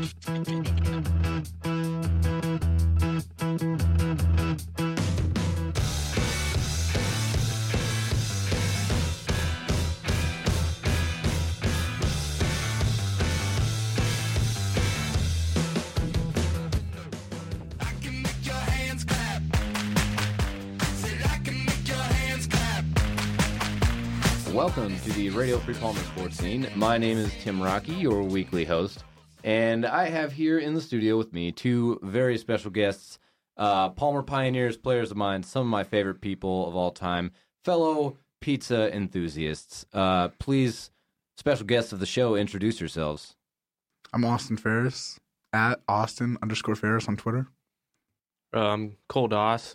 Welcome to the Radio Free Palmer Sports Scene. My name is Tim Rocky, your weekly host, and I have here in the studio with me two very special guests, Palmer Pioneers, players of mine, some of my favorite people of all time, fellow pizza enthusiasts. Please, special guests of the show, introduce yourselves. I'm Austin Ferris, at Austin_Ferris on Twitter. Cole Doss,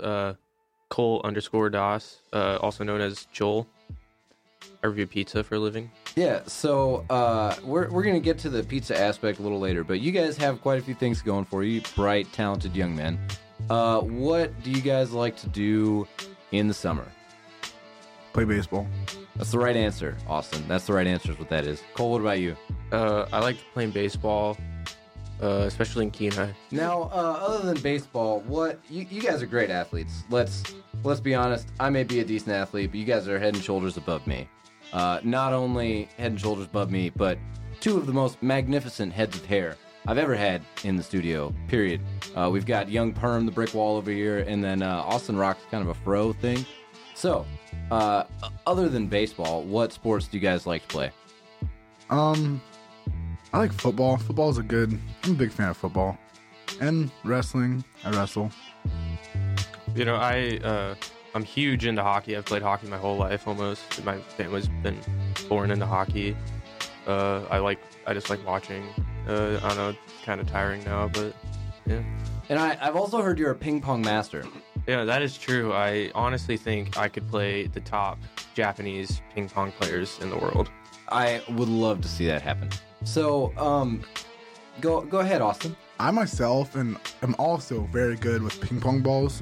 Cole_Doss, also known as Joel. I review pizza for a living. Yeah, so we're going to get to the pizza aspect a little later, but you guys have quite a few things going for you, bright, talented young men. What do you guys like to do in the summer? Play baseball. That's the right answer, Austin. That's the right answer is what that is. Cole, what about you? I like playing baseball, especially in Kenai. Now, other than baseball, what you guys are great athletes. Let's be honest. I may be a decent athlete, but you guys are head and shoulders above me. Not only head and shoulders above me, but two of the most magnificent heads of hair I've ever had in the studio, period. We've got young Perm, the brick wall over here, and then Austin rocks kind of a fro thing. So, other than baseball, what sports do you guys like to play? I like football. I'm a big fan of football. And wrestling. I wrestle. You know, I'm huge into hockey. I've played hockey my whole life almost. My family's been born into hockey. I just like watching. I don't know, it's kind of tiring now, but yeah. And I've also heard you're a ping pong master. Yeah, that is true. I honestly think I could play the top Japanese ping pong players in the world. I would love to see that happen. So, go ahead, Austin. I myself am also very good with ping pong balls.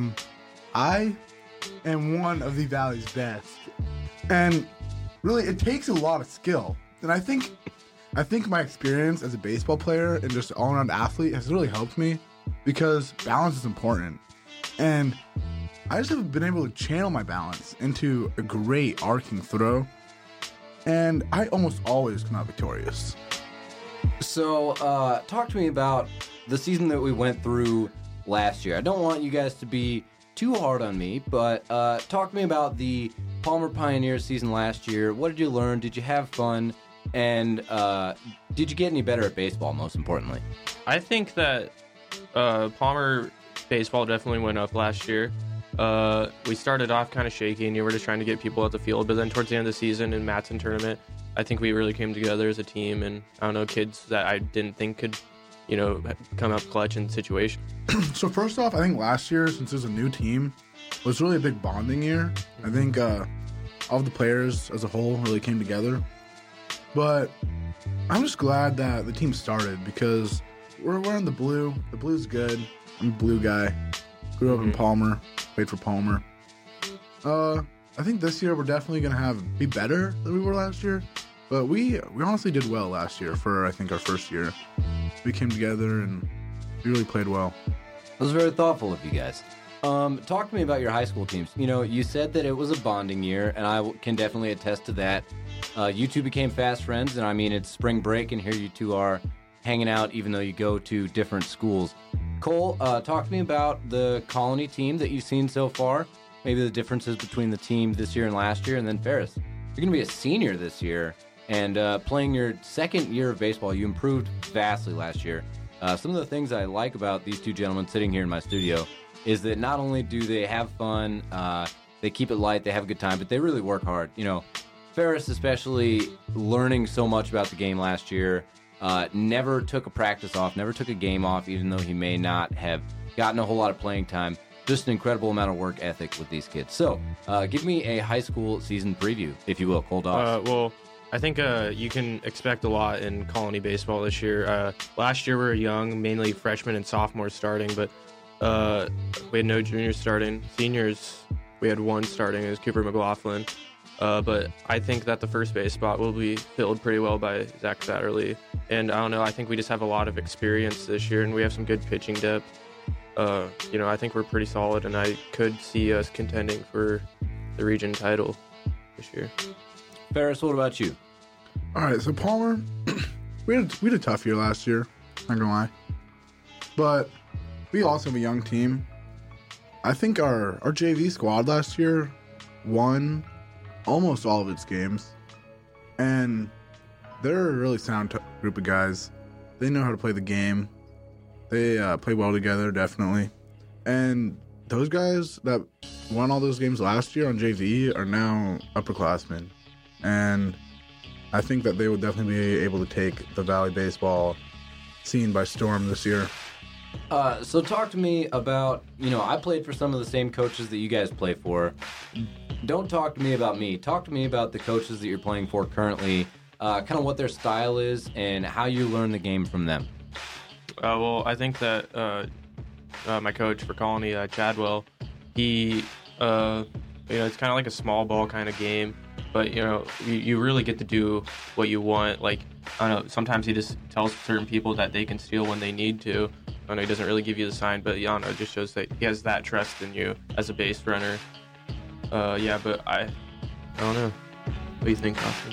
I am one of the Valley's best. And really, it takes a lot of skill. And I think my experience as a baseball player and just all-around athlete has really helped me because balance is important. And I just have been able to channel my balance into a great arcing throw. And I almost always come out victorious. So, talk to me about the season that we went through last year. I don't want you guys to be too hard on me, but talk to me about the Palmer Pioneers season last year. What did you learn? Did you have fun? And did you get any better at baseball, most importantly? I think that Palmer baseball definitely went up last year. We started off kind of shaky, and you were just trying to get people at the field, but then towards the end of the season in Matson tournament, I think we really came together as a team, and I don't know, kids that I didn't think could, come up clutch in situation. So first off, I think last year, since it was a new team, was really a big bonding year. I think all of the players as a whole really came together. But I'm just glad that the team started because we're wearing the blue. The blue's good. I'm a blue guy. Grew up in Palmer. Played for Palmer. I think this year we're definitely going to be better than we were last year. But we honestly did well last year for, I think, our first year. We came together and we really played well. That was very thoughtful of you guys. Talk to me about your high school teams. You said that it was a bonding year, and I can definitely attest to that. You two became fast friends, and I mean, it's spring break, and here you two are hanging out even though you go to different schools. Cole, talk to me about the Colony team that you've seen so far, maybe the differences between the team this year and last year, and then Ferris. You're going to be a senior this year, and playing your second year of baseball, you improved vastly last year. Some of the things I like about these two gentlemen sitting here in my studio is that not only do they have fun, they keep it light, they have a good time, but they really work hard. Ferris especially learning so much about the game last year, never took a practice off, never took a game off, even though he may not have gotten a whole lot of playing time. Just an incredible amount of work ethic with these kids. So, give me a high school season preview, if you will, Cole Doss. Well, I think you can expect a lot in Colony baseball this year. Last year we were young, mainly freshmen and sophomores starting, but we had no juniors starting. Seniors, we had one starting. It was Cooper McLaughlin. But I think that the first base spot will be filled pretty well by Zach Satterley. And I don't know, I think we just have a lot of experience this year, and we have some good pitching depth. I think we're pretty solid, and I could see us contending for the region title this year. Ferris, what about you? All right, so Palmer, we had a tough year last year, not gonna lie. But we also have a young team. I think our JV squad last year won almost all of its games. And they're a really sound group of guys. They know how to play the game. They play well together, definitely. And those guys that won all those games last year on JV are now upperclassmen. And I think that they will definitely be able to take the Valley baseball scene by storm this year. So talk to me about, I played for some of the same coaches that you guys play for. Don't talk to me about me. Talk to me about the coaches that you're playing for currently, kind of what their style is and how you learn the game from them. Well, I think that my coach for Colony, Chadwell, he, it's kind of like a small ball kind of game, but, you really get to do what you want. Like, I don't know, sometimes he just tells certain people that they can steal when they need to. I know he doesn't really give you the sign, but, it just shows that he has that trust in you as a base runner. But I don't know. What do you think, Austin?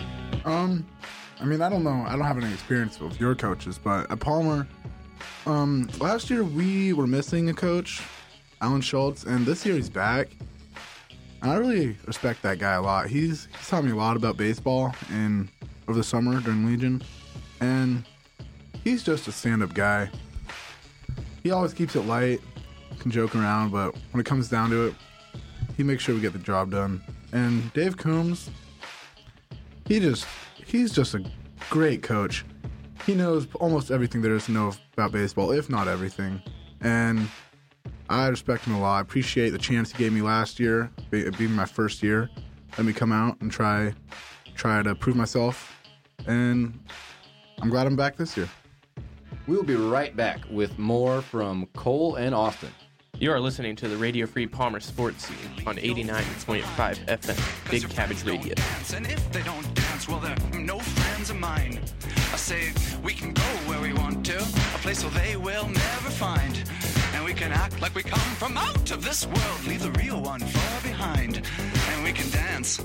I don't know. I don't have any experience with your coaches, but at Palmer, last year we were missing a coach, Alan Schultz, and this year he's back. And I really respect that guy a lot. He's taught me a lot about baseball over the summer during Legion, and he's just a stand-up guy. He always keeps it light, can joke around, but when it comes down to it, he makes sure we get the job done. And Dave Coombs, he's just a great coach. He knows almost everything there is to know about baseball, if not everything. And I respect him a lot. I appreciate the chance he gave me last year, being my first year. Let me come out and try to prove myself. And I'm glad I'm back this year. We'll be right back with more from Cole and Austin. You are listening to the Radio Free Palmer Sports Scene on 89.5 FM, Big Cabbage Radio. And if they don't dance, well, they're no friends of mine. I say we can go where we want to, a place where they will never find. And we can act like we come from out of this world, leave the real one far behind. And we can dance.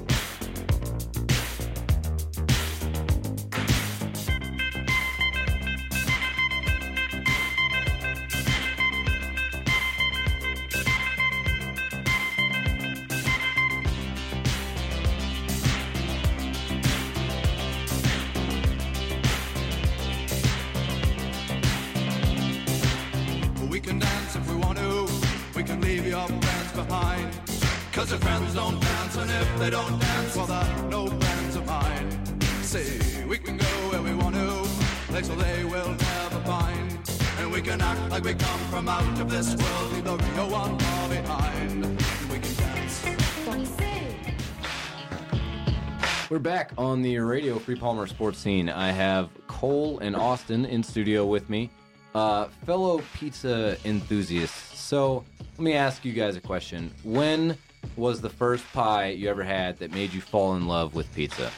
Cause your friends don't dance, and if they don't dance, well, they're no friends of mine. Say, we can go where we want to, place where they will never find. And we can act like we come from out of this world, leave the real one far behind. And we can dance. We're back on the Radio Free Palmer Sports Scene. I have Cole and Austin in studio with me, fellow pizza enthusiasts. So let me ask you guys a question. When was the first pie you ever had that made you fall in love with pizza?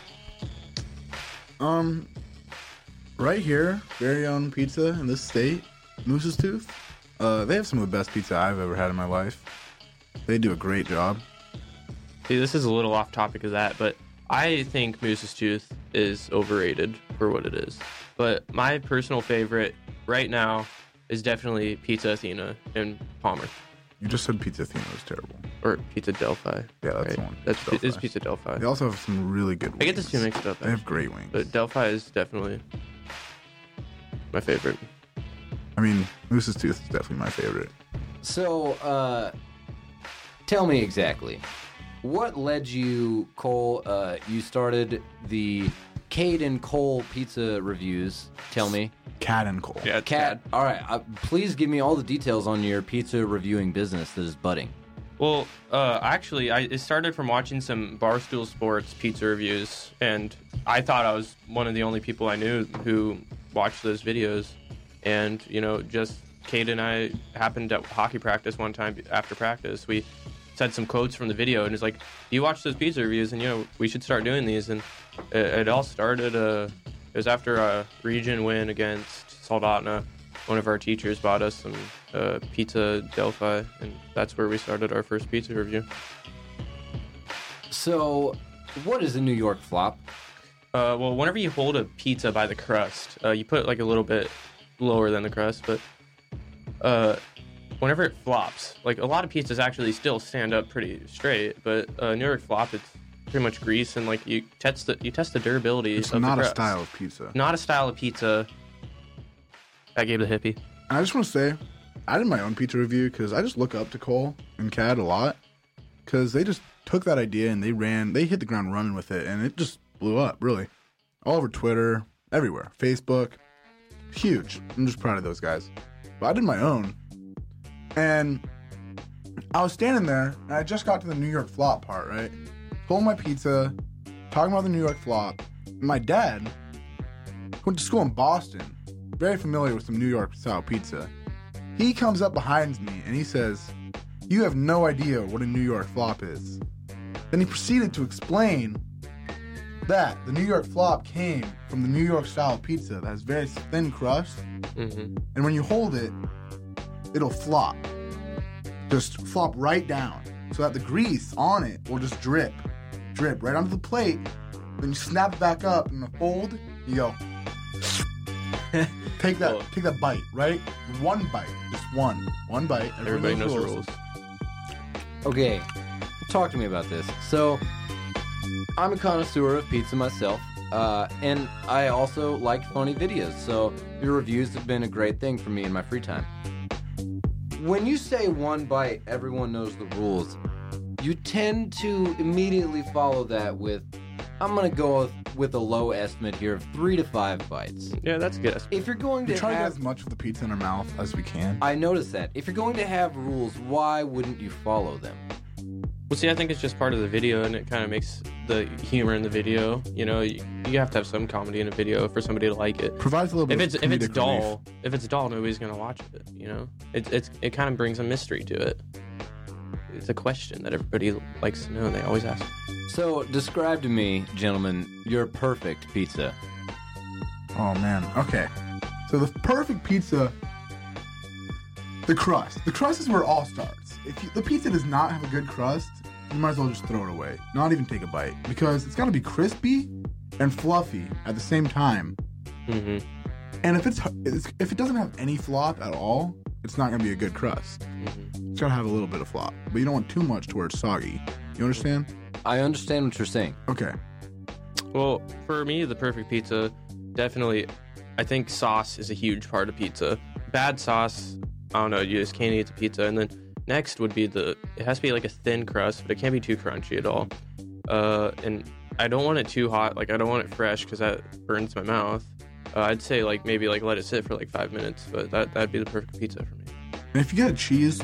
Right here, very own pizza in this state, Moose's Tooth. They have some of the best pizza I've ever had in my life. They do a great job. See, this is a little off topic of that, but I think Moose's Tooth is overrated for what it is. But my personal favorite right now is definitely Pizza Athena in Palmer. You just said Pizza Athena was terrible. Or Pizza Delphi. Yeah, that's right? the one. It's Pizza Delphi. They also have some really good wings. I get the two mixed up. They have great wings. But Delphi is definitely my favorite. Moose's Tooth is definitely my favorite. So, tell me exactly, what led you, Cole, you started the Cade and Cole pizza reviews. Tell me. Cad and Cole. Yeah, Cad. All right. Please give me all the details on your pizza reviewing business that is budding. Well, actually, it started from watching some Barstool Sports pizza reviews, and I thought I was one of the only people I knew who watched those videos. And, just Cade and I happened at hockey practice one time after practice. We said some quotes from the video, and it's like, do you watch those pizza reviews? And, we should start doing these. And it all started It was after a region win against Soldotna. One of our teachers bought us some pizza Delphi, and that's where we started our first pizza review. So, what is a New York flop? Well, whenever you hold a pizza by the crust, you put it like a little bit lower than the crust, but whenever it flops, like a lot of pizzas actually still stand up pretty straight, but New York flop, it's pretty much grease, and like you test the durability It's of not the a crust. style of pizza. Not a style of pizza. I gave the hippie. And I just want to say, I did my own pizza review because I just look up to Cole and Cad a lot because they just took that idea and they hit the ground running with it, and it just blew up, really. All over Twitter, everywhere. Facebook. Huge. I'm just proud of those guys. But I did my own. And I was standing there, and I just got to the New York flop part, right? Holding my pizza, talking about the New York flop. And my dad went to school in Boston, very familiar with some New York style pizza. He comes up behind me and he says, "You have no idea what a New York flop is." Then he proceeded to explain that the New York flop came from the New York style pizza that has very thin crust, and when you hold it, it'll flop. Just flop right down so that the grease on it will just drip right onto the plate. Then you snap it back up in the fold, you go, take that bite, right? One bite, just one bite. Everybody knows the rules. Okay, talk to me about this. So, I'm a connoisseur of pizza myself, and I also like funny videos, so your reviews have been a great thing for me in my free time. When you say one bite, everyone knows the rules, you tend to immediately follow that with, I'm going to go with a low estimate here of 3 to 5 bites. Yeah, that's good. If you're going We to try to get have... as much of the pizza in our mouth as we can. I noticed that. If you're going to have rules, why wouldn't you follow them? Well, see, I think it's just part of the video, and it kind of makes the humor in the video. You know, you have to have some comedy in a video for somebody to like it. Provides a little bit If of it's comedic dull, nobody's gonna watch it. You know, it kind of brings a mystery to it. It's a question that everybody likes to know, and they always ask. So, describe to me, gentlemen, your perfect pizza. relief. Oh man. Okay. So the perfect pizza, the crust. The crust is where it all starts. If the pizza does not have a good crust, you might as well just throw it away. Not even take a bite, because it's got to be crispy and fluffy at the same time. Mm-hmm. And if it doesn't have any flop at all, it's not gonna be a good crust. Mm-hmm. It's gotta have a little bit of flop, but you don't want too much to where it's soggy. You understand? I understand what you're saying. Okay. Well, for me, the perfect pizza, definitely, I think sauce is a huge part of pizza. Bad sauce, I don't know, you just can't eat the pizza. And then next would be it has to be like a thin crust, but it can't be too crunchy at all. And I don't want it too hot, like I don't want it fresh because that burns my mouth. I'd say maybe let it sit for 5 minutes, but that'd be the perfect pizza for me. And if you get a cheese,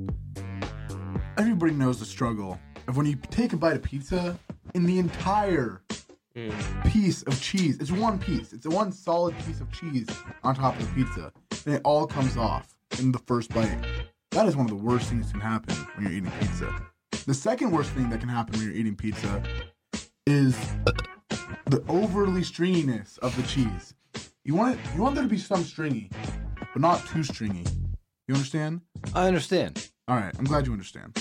everybody knows the struggle of when you take a bite of pizza and the entire piece of cheese, it's one piece, it's a one solid piece of cheese on top of the pizza, and it all comes off in the first bite. That is one of the worst things that can happen when you're eating pizza. The second worst thing that can happen when you're eating pizza is the overly stringiness of the cheese. You want there to be some stringy, but not too stringy. You understand? I understand. All right, I'm glad you understand.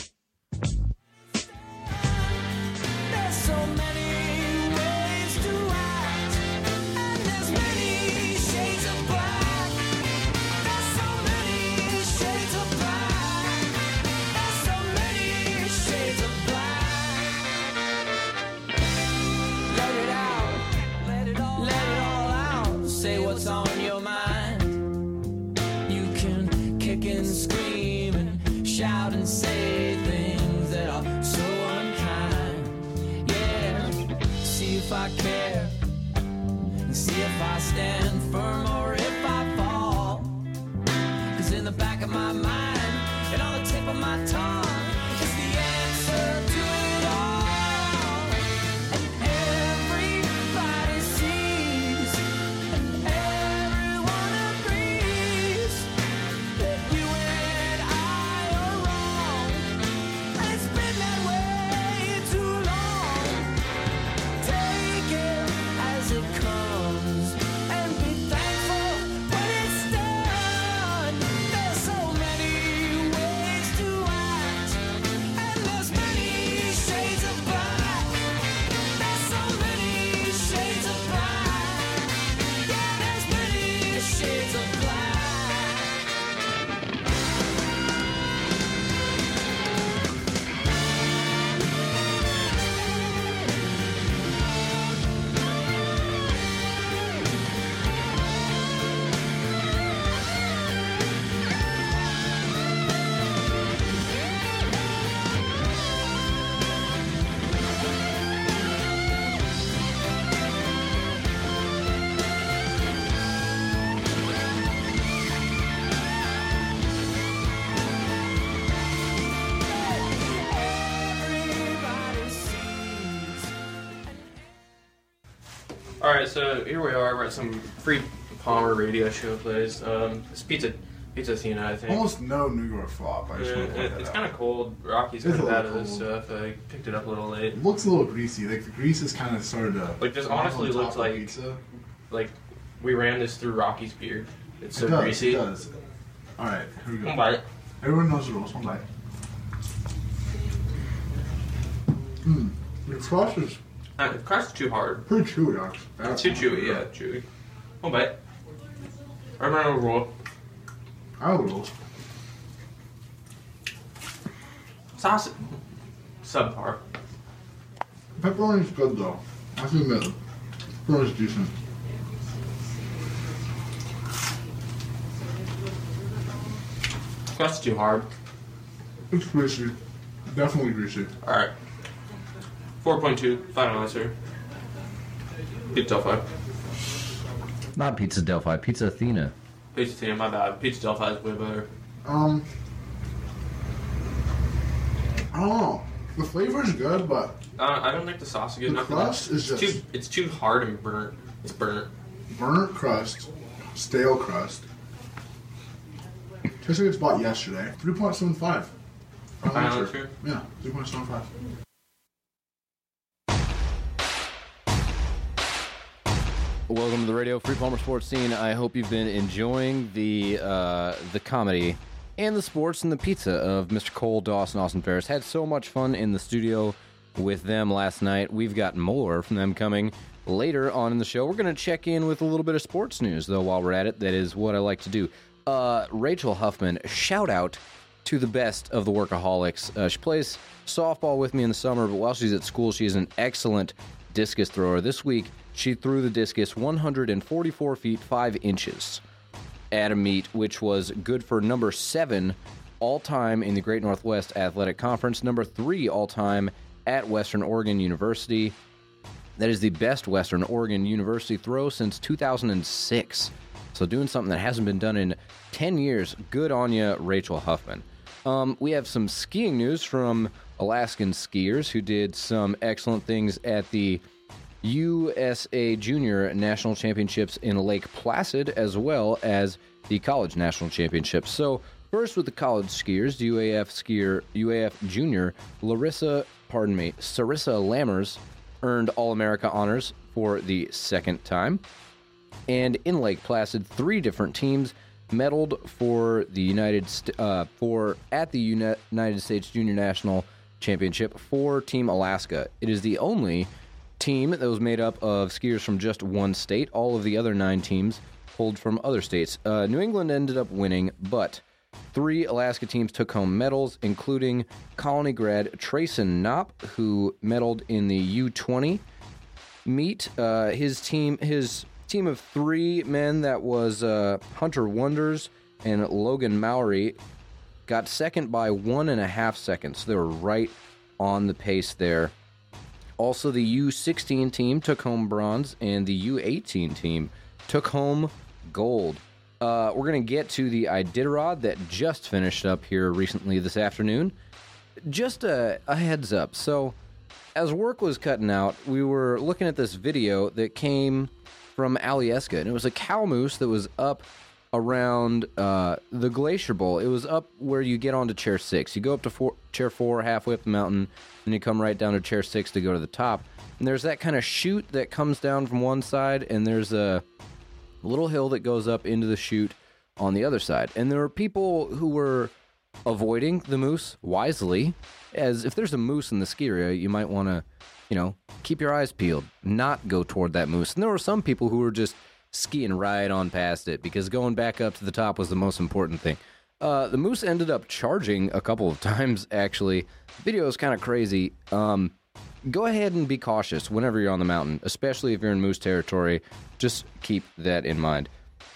There's so many ways to act, and there's many shades of black. There's so many shades of black. There's so many shades of black. Let it out, let it all out. Say what's on your mind. You can kick and scream and shout and say things that are so unkind. Yeah, see if I care, and see if I stand firm or if I fall. 'Cause in the back of my mind and on the tip of my tongue is the answer to it all. And everybody sees, and everyone agrees that you and I are wrong. And it's been that way too long. Take it as it comes. right, so here we are. We're at some free Palmer radio show place. It's Pizza Athena, I think. Almost no New York flop. I just want to point that It's out. kind of cold. Rocky's It's kind of a bad little at this cold. stuff. I picked it up a little late. It looks a little greasy. Like the grease has kind of started to. Like, this run honestly on top looks of like- pizza. Like, we ran this through Rocky's beard. It's so It does, greasy. It does. All right, here we go. One bite. Everyone knows the rules. One bite. The crust is The crust is too hard. pretty chewy, actually. It's too chewy, yeah, chewy. One bite. I remember the rule. I have rules. Sauce. Subpar. Pepperoni's good though. I have to admit, pepperoni's decent. Crust too hard. It's greasy. Definitely greasy. Alright. 4.2. Final answer. Pizza Delphi. Not Pizza Delphi, Pizza Athena. Pizza Athena, my bad. Pizza Delphi is way better. I don't know. The flavor's good, but I don't think the sauce is good The enough. crust is just- It's too hard and burnt. It's burnt. burnt crust, stale crust. Tastes like it's bought yesterday. 3.75. Final answer? Yeah, 3.75. Welcome to the Radio Free Palmer Sports Scene. I hope you've been enjoying the comedy and the sports and the pizza of Mr. Cole, Dawson, Austin Ferris. Had so much fun in the studio with them last night. We've got more from them coming later on in the show. We're going to check in with a little bit of sports news, though, while we're at it. That is what I like to do. Rachel Huffman, shout out to the best of the workaholics. She plays softball with me in the summer, but while she's at school, she is an excellent discus thrower. This week, she threw the discus 144 feet 5 inches at a meet, which was good for number 7 all-time in the Great Northwest Athletic Conference, number 3 all-time at Western Oregon University. That is the best Western Oregon University throw since 2006. So doing something that hasn't been done in 10 years. Good on ya, Rachel Huffman. We have some skiing news from Alaskan skiers who did some excellent things at the USA Junior National Championships in Lake Placid, as well as the College National Championships. So first with the college skiers, UAF Junior, Sarissa Lammers earned All-America honors for the second time. And in Lake Placid, 3 different teams medaled for the United States Junior National Championship for Team Alaska. It is the only team that was made up of skiers from just one state. All of the other 9 teams pulled from other states. New England ended up winning, but 3 Alaska teams took home medals, including Colony grad Trayson Knopp, who medaled in the U20 meet. His team of 3 men, that was Hunter Wonders and Logan Mowry, got second by 1.5 seconds. They were right on the pace there. Also, the U16 team took home bronze, and the U18 team took home gold. We're going to get to the Iditarod that just finished up here recently this afternoon. Just a heads up. So, as work was cutting out, we were looking at this video that came from Alyeska, and it was a cow moose that was up around the Glacier Bowl. It was up where you get onto Chair 6. You go up to Chair 4, halfway up the mountain, and you come right down to Chair 6 to go to the top. And there's that kind of chute that comes down from one side, and there's a little hill that goes up into the chute on the other side. And there were people who were avoiding the moose wisely, as if there's a moose in the ski area, you might want to, keep your eyes peeled, not go toward that moose. And there were some people who were just skiing right on past it, because going back up to the top was the most important thing. The moose ended up charging a couple of times, actually. The video is kind of crazy. Go ahead and be cautious whenever you're on the mountain, especially if you're in moose territory. Just keep that in mind.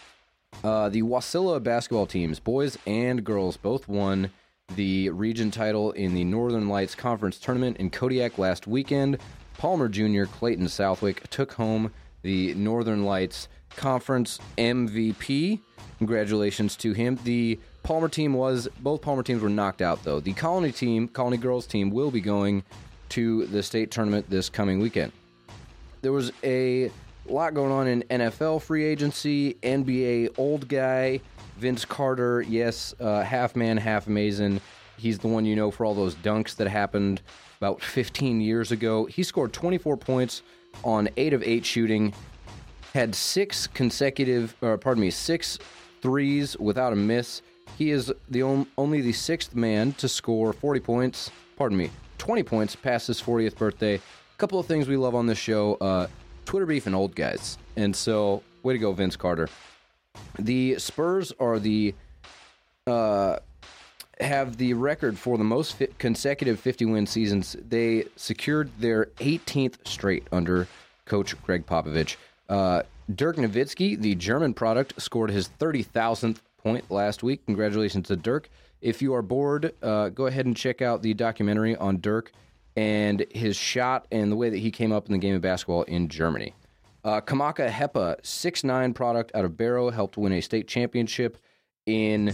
The Wasilla basketball teams, boys and girls, both won the region title in the Northern Lights Conference Tournament in Kodiak last weekend. Palmer Jr. Clayton Southwick took home the Northern Lights Conference MVP. Congratulations to him. Both Palmer teams were knocked out, though. The Colony girls team, will be going to the state tournament this coming weekend. There was a A lot going on in NFL free agency, NBA old guy, Vince Carter, yes, half man, half amazing. He's the one you know for all those dunks that happened about 15 years ago. He scored 24 points on 8 of 8 shooting, had 6 threes without a miss. He is only the 6th man to score 20 points past his 40th birthday. A couple of things we love on this show, Twitter beef and old guys. And so, way to go, Vince Carter. The Spurs are have the record for the most consecutive 50-win seasons. They secured their 18th straight under Coach Greg Popovich. Dirk Nowitzki, the German product, scored his 30,000th point last week. Congratulations to Dirk. If you are bored, go ahead and check out the documentary on Dirk and his shot and the way that he came up in the game of basketball in Germany. Kamaka Hepa, 6'9" product out of Barrow, helped win a state championship in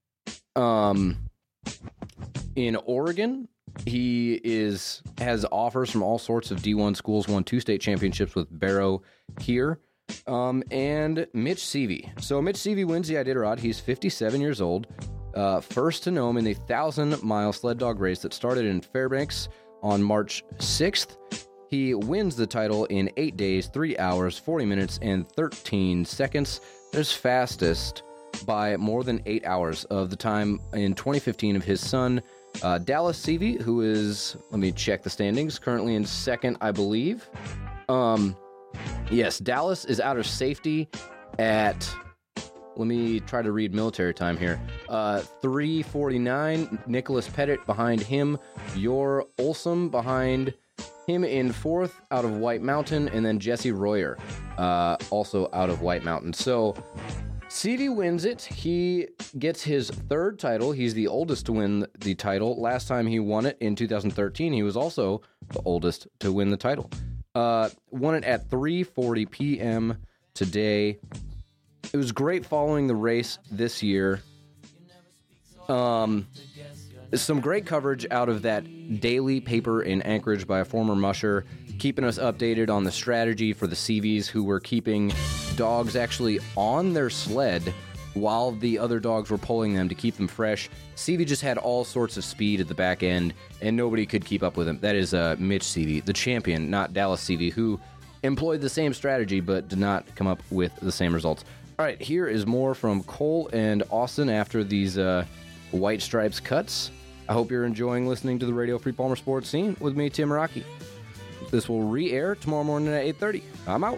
Oregon. He has offers from all sorts of D1 schools, won 2 state championships with Barrow here. And Mitch Seavey. So Mitch Seavey wins the Iditarod. He's 57 years old. First to know him in the 1,000-mile sled dog race that started in Fairbanks on March 6th. He wins the title in 8 days, 3 hours, 40 minutes, and 13 seconds. That's fastest by more than 8 hours of the time in 2015 of his son, Dallas Seavey, who is, let me check the standings, currently in second, I believe. Yes, Dallas is out of safety at, let me try to read military time here, 3:49. Nicholas Pettit behind him. Yor Olsum behind him in fourth out of White Mountain, and then Jesse Royer also out of White Mountain. So Seavey wins it. He gets his 3rd title. He's the oldest to win the title. Last time he won it in 2013, he was also the oldest to win the title. Won it at 3:40 p.m. today. It was great following the race this year. Some great coverage out of that daily paper in Anchorage by a former musher, keeping us updated on the strategy for the Seavies, who were keeping dogs actually on their sled while the other dogs were pulling them to keep them fresh. Seavey just had all sorts of speed at the back end, and nobody could keep up with him. That is Mitch Seavey, the champion, not Dallas Seavey, who employed the same strategy but did not come up with the same results. All right, here is more from Cole and Austin after these White Stripes cuts. I hope you're enjoying listening to the Radio Free Palmer Sports Scene with me, Tim Rocky. This will re-air tomorrow morning at 8:30. I'm out.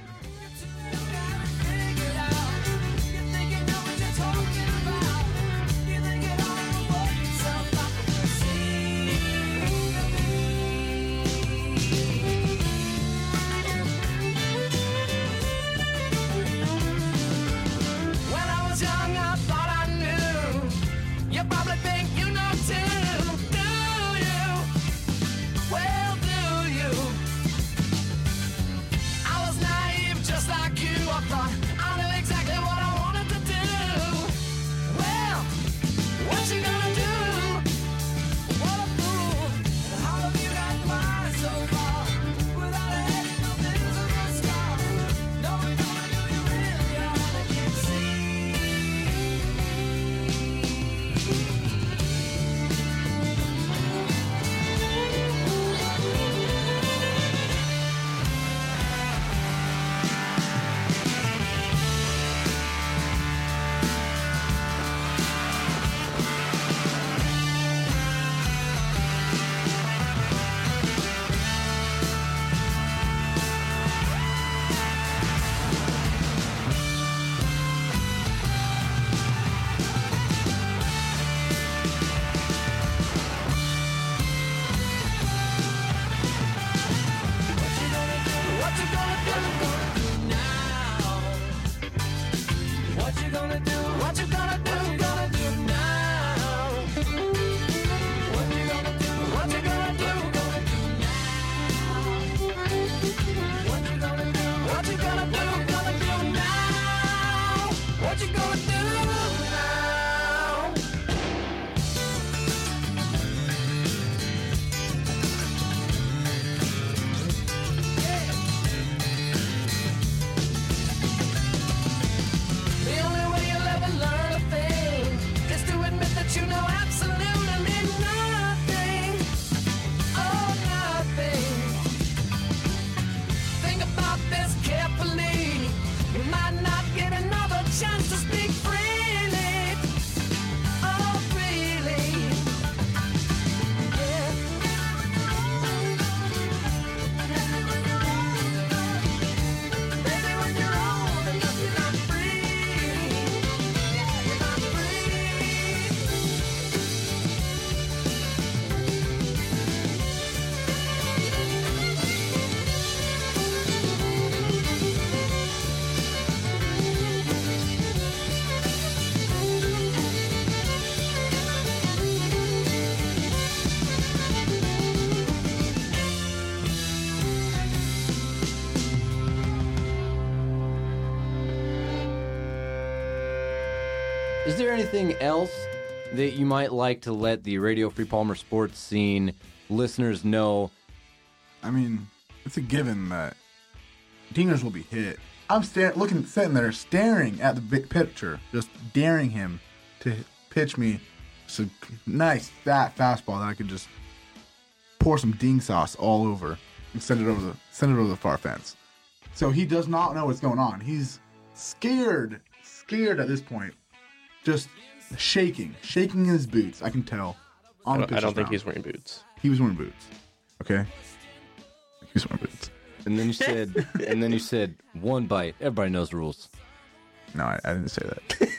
Is there anything else that you might like to let the Radio Free Palmer sports scene listeners know? I mean, it's a given that dingers will be hit. I'm sitting there staring at the big pitcher, just daring him to pitch me some nice fat fastball that I could just pour some ding sauce all over and send it over the far fence. So he does not know what's going on. He's scared at this point, just shaking in his boots. I can tell. I don't think he's wearing boots. He was wearing boots. Okay, he was wearing boots. And then you said one bite. Everybody knows the rules. No, I didn't say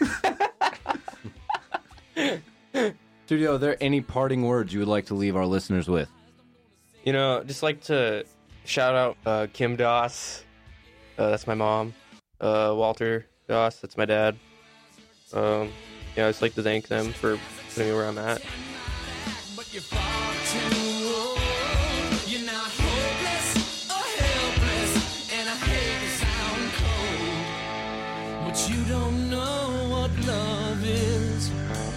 that. Studio, are there any parting words you would like to leave our listeners with? Just like to shout out Kim Doss. That's my mom. Walter Doss, that's my dad. I just like to thank them for putting me where I'm at. But you're far too old. You're not hopeless or helpless, and I hate to sound cold, but you don't know what love is.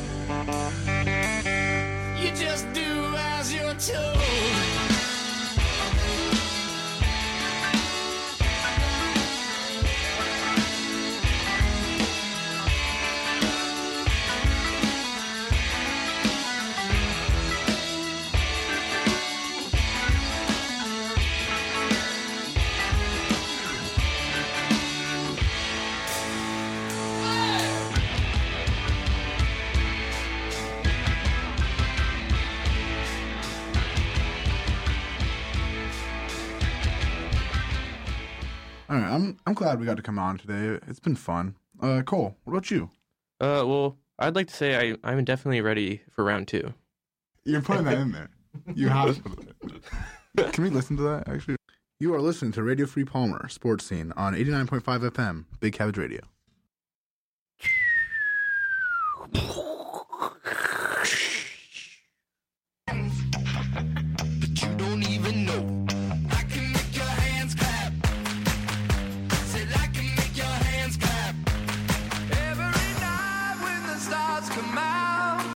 You just do as you're told. All right, I'm glad we got to come on today. It's been fun. Cole, what about you? Well, I'd like to say I'm definitely ready for round 2. You're putting that in there. You have to put it in. Can we listen to that, actually? You are listening to Radio Free Palmer Sports Scene on 89.5 FM, Big Cabbage Radio.